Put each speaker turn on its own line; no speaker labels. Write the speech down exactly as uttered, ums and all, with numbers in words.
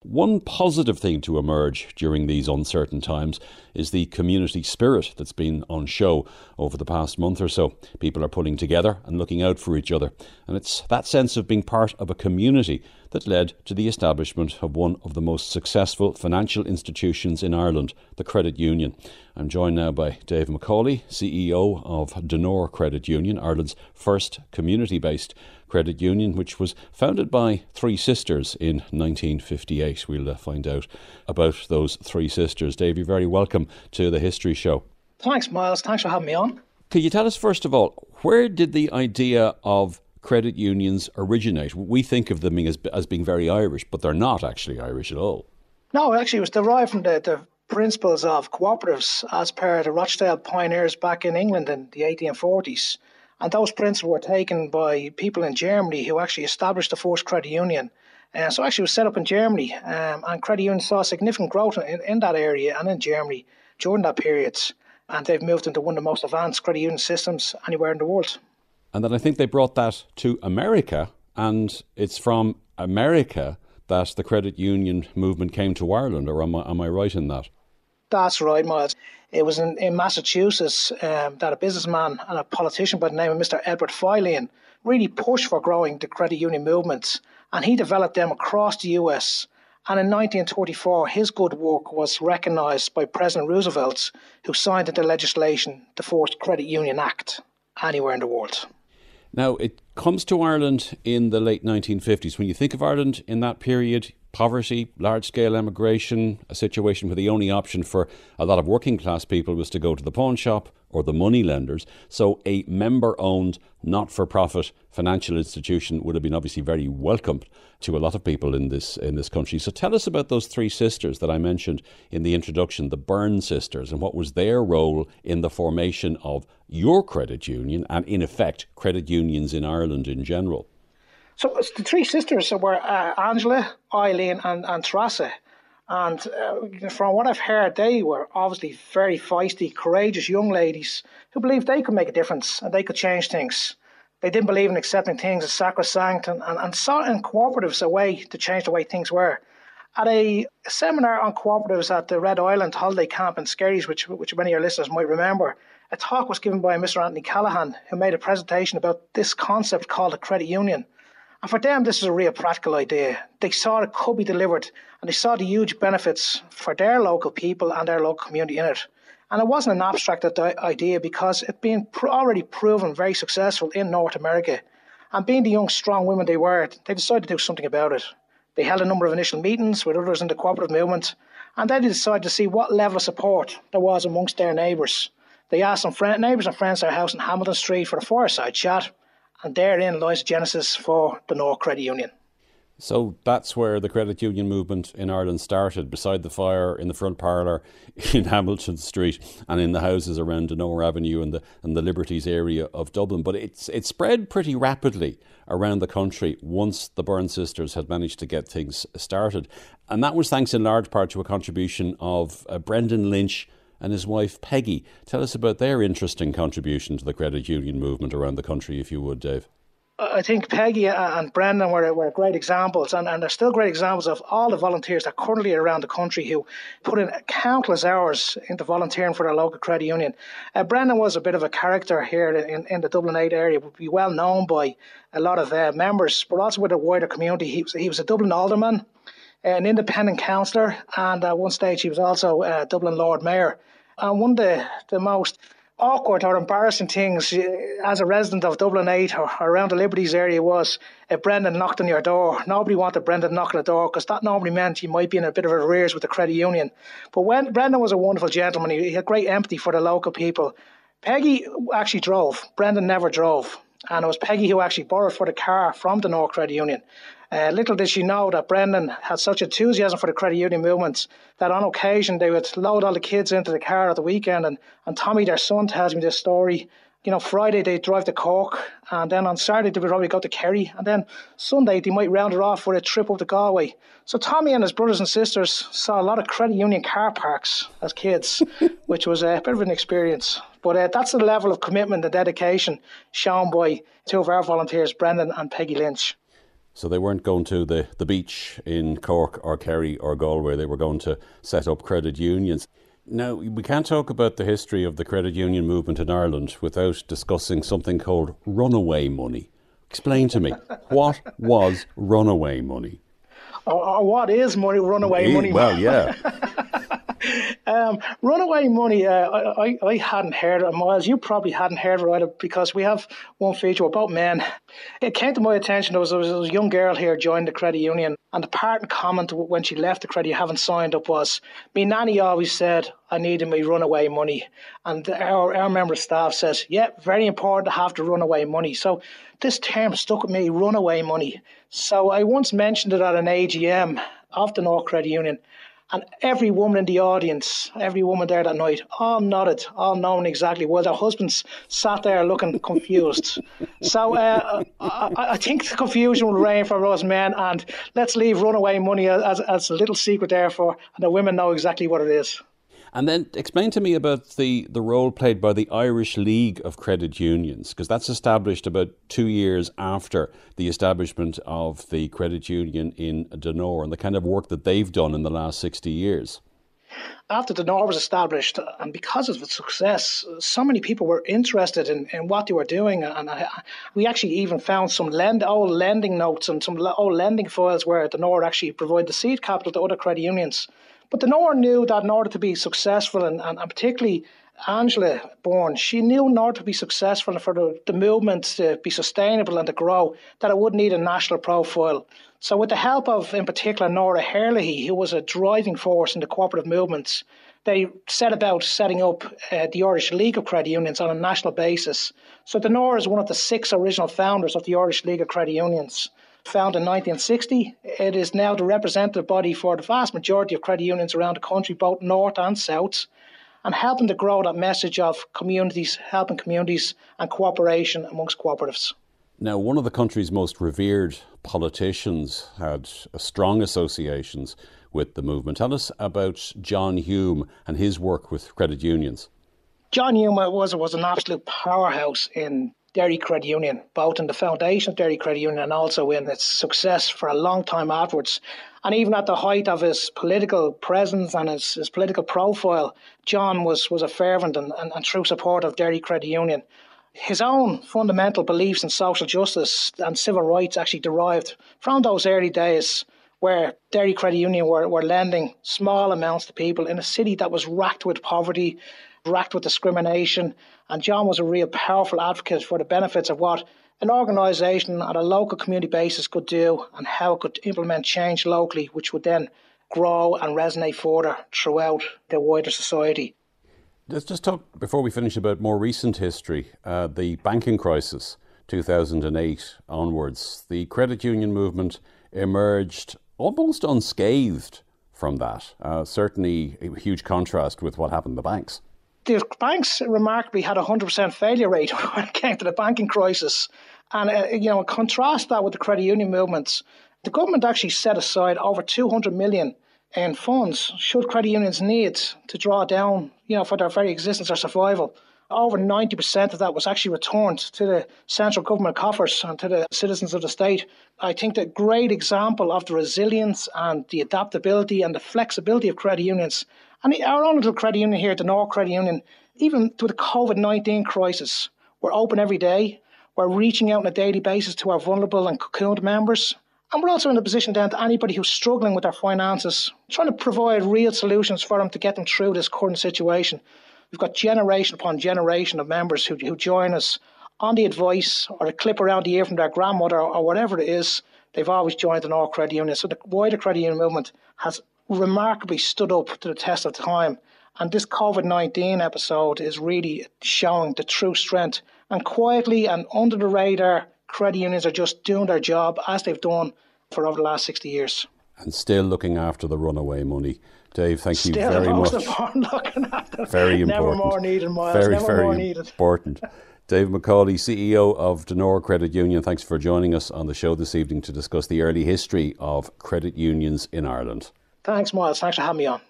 One positive thing to emerge during these uncertain times is the community spirit that's been on show over the past month or so. People are pulling together and looking out for each other. And it's that sense of being part of a community that led to the establishment of one of the most successful financial institutions in Ireland, the Credit Union. I'm joined now by Dave McCauley, C E O of Donore Credit Union, Ireland's first community-based credit union, which was founded by three sisters in nineteen fifty-eight. We'll uh, find out about those three sisters. Dave, you're very welcome to the History Show.
Thanks, Miles. Thanks for having me on.
Could you tell us, first of all, where did the idea of credit unions originate? We think of them as, as being very Irish, but they're not actually Irish at all.
No, actually it was derived from the, the principles of cooperatives as per the Rochdale pioneers back in England in the eighteen forties. And those principles were taken by people in Germany who actually established the first credit union. Uh, so actually it was set up in Germany, um, and credit unions saw significant growth in, in that area and in Germany during that period. And they've moved into one of the most advanced credit union systems anywhere in the world.
And then I think they brought that to America, and it's from America that the credit union movement came to Ireland, or am I, am I right in that?
That's right, Miles. It was in, in Massachusetts um, that a businessman and a politician by the name of Mister Edward Filene really pushed for growing the credit union movements, and he developed them across the U S. And in nineteen thirty-four, his good work was recognised by President Roosevelt, who signed into legislation the first Credit Union Act anywhere in the world.
Now, it comes to Ireland in the late nineteen fifties. When you think of Ireland in that period, poverty, large-scale emigration, a situation where the only option for a lot of working-class people was to go to the pawn shop or the money lenders. So a member-owned, not-for-profit financial institution would have been obviously very welcomed to a lot of people in this in this country. So tell us about those three sisters that I mentioned in the introduction, the Byrne sisters, and what was their role in the formation of your credit union and, in effect, credit unions in Ireland in general.
So the three sisters were uh, Angela, Eileen and, and Teresa. And uh, from what I've heard, they were obviously very feisty, courageous young ladies who believed they could make a difference and they could change things. They didn't believe in accepting things as sacrosanct and, and, and saw in cooperatives a way to change the way things were. At a seminar on cooperatives at the Red Island holiday camp in Skerries, which, which many of your listeners might remember, a talk was given by Mister Anthony Callaghan, who made a presentation about this concept called a credit union. And for them, this is a real practical idea. They saw it could be delivered, and they saw the huge benefits for their local people and their local community in it. And it wasn't an abstract idea because it being already proven very successful in North America. And being the young, strong women they were, they decided to do something about it. They held a number of initial meetings with others in the cooperative movement, and then they decided to see what level of support there was amongst their neighbours. They asked some friend, neighbours and friends at their house in Hamilton Street for a fireside chat. And therein lies the genesis for the Donore Credit Union.
So that's where the credit union movement in Ireland started, beside the fire, in the front parlour, in Hamilton Street, and in the houses around Donore Avenue and the and the Liberties area of Dublin. But it's it spread pretty rapidly around the country once the Byrne sisters had managed to get things started. And that was thanks in large part to a contribution of uh, Brendan Lynch and his wife Peggy. Tell us about their interesting contribution to the credit union movement around the country, if you would, Dave.
I think Peggy and Brendan were, were great examples, and, and they're still great examples of all the volunteers that are currently around the country who put in countless hours into volunteering for their local credit union. Uh, Brendan was a bit of a character here in, in the Dublin eight area, would be well known by a lot of uh, members, but also with the wider community. He was, he was a Dublin alderman, an independent councillor, and at one stage he was also uh, Dublin Lord Mayor. And one of the, the most awkward or embarrassing things as a resident of Dublin eight or around the Liberties area was if Brendan knocked on your door. Nobody wanted Brendan knocking on the door because that normally meant you might be in a bit of arrears with the credit union. But when Brendan was a wonderful gentleman, he had great empathy for the local people. Peggy actually drove. Brendan never drove. And it was Peggy who actually borrowed for the car from the Donore Credit Union. Uh, little did she know that Brendan had such enthusiasm for the credit union movement that on occasion they would load all the kids into the car at the weekend. And, and Tommy, their son, tells me this story. You know, Friday they'd drive to Cork, and then on Saturday they would probably go to Kerry, and then Sunday they might round it off for a trip up to Galway. So Tommy and his brothers and sisters saw a lot of credit union car parks as kids, which was a bit of an experience. But uh, that's the level of commitment and dedication shown by two of our volunteers, Brendan and Peggy Lynch.
So they weren't going to the, the beach in Cork or Kerry or Galway. They were going to set up credit unions. Now, we can't talk about the history of the credit union movement in Ireland without discussing something called runaway money. Explain to me, what was runaway money?
Or, or what is money? Runaway money?
Well, yeah.
Um, runaway money, uh, I, I hadn't heard of it, Miles. You probably hadn't heard of it either, because we have one feature about men. It came to my attention, there was, there was a young girl here joined the credit union, and the parting comment when she left the credit, having signed up, was, me nanny always said I needed my runaway money. And our, our member of staff says, yeah, very important to have the runaway money. So this term stuck with me, runaway money. So I once mentioned it at an A G M of the North Credit Union, and every woman in the audience, every woman there that night, all nodded, all knowing exactly, while their husbands sat there looking confused. So uh, I, I think the confusion will reign for us men, and let's leave runaway money as, as a little secret there for, and the women know exactly what it is.
And then explain to me about the, the role played by the Irish League of Credit Unions, because that's established about two years after the establishment of the credit union in Donore, and the kind of work that they've done in the last sixty years.
After Donore was established, and because of its success, so many people were interested in, in what they were doing. And I, we actually even found some lend, old lending notes and some old lending files where Donore actually provided the seed capital to other credit unions. But Donore knew that in order to be successful, and, and, and particularly Angela Bourne, she knew in order to be successful and for the, the movement to be sustainable and to grow, that it would need a national profile. So with the help of, in particular, Nora Herlihy, who was a driving force in the cooperative movements, they set about setting up uh, the Irish League of Credit Unions on a national basis. So Donore is one of the six original founders of the Irish League of Credit Unions. Founded in nineteen sixty, it is now the representative body for the vast majority of credit unions around the country, both north and south, and helping to grow that message of communities, helping communities and cooperation amongst cooperatives.
Now, one of the country's most revered politicians had strong associations with the movement. Tell us about John Hume and his work with credit unions.
John Hume was, was an absolute powerhouse in Derry Credit Union, both in the foundation of Derry Credit Union and also in its success for a long time afterwards. And even at the height of his political presence and his, his political profile, John was, was a fervent and, and, and true supporter of Derry Credit Union. His own fundamental beliefs in social justice and civil rights actually derived from those early days where Derry Credit Union were, were lending small amounts to people in a city that was racked with poverty, racked with discrimination. And John was a real powerful advocate for the benefits of what an organisation at a local community basis could do and how it could implement change locally, which would then grow and resonate further throughout the wider society.
Let's just talk, before we finish, about more recent history. Uh, the banking crisis, two thousand eight onwards. The credit union movement emerged almost unscathed from that. Uh, certainly a huge contrast with what happened to the banks.
The banks remarkably had a one hundred percent failure rate when it came to the banking crisis. And, uh, you know, contrast that with the credit union movements. The government actually set aside over two hundred million in funds should credit unions need to draw down, you know, for their very existence or survival. Over ninety percent of that was actually returned to the central government coffers and to the citizens of the state. I think that great example of the resilience and the adaptability and the flexibility of credit unions. And our own little credit union here, the North Credit Union, even through the COVID nineteen crisis, we're open every day. We're reaching out on a daily basis to our vulnerable and cocooned members. And we're also in a position then to anybody who's struggling with their finances, trying to provide real solutions for them to get them through this current situation. We've got generation upon generation of members who, who join us on the advice or a clip around the ear from their grandmother or whatever it is. They've always joined the North Credit Union. So the wider credit union movement has remarkably stood up to the test of time. And this COVID nineteen episode is really showing the true strength. And quietly and under the radar, credit unions are just doing their job as they've done for over the last sixty years.
And still looking after the runaway money. Dave, thank
still
you very
much.
Looking
after.
Very important.
Never more needed, Miles.
Very,
Never
very
more needed.
important. Dave McCauley, C E O of Donore Credit Union, thanks for joining us on the show this evening to discuss the early history of credit unions in Ireland.
Thanks, Miles. Thanks for having me on.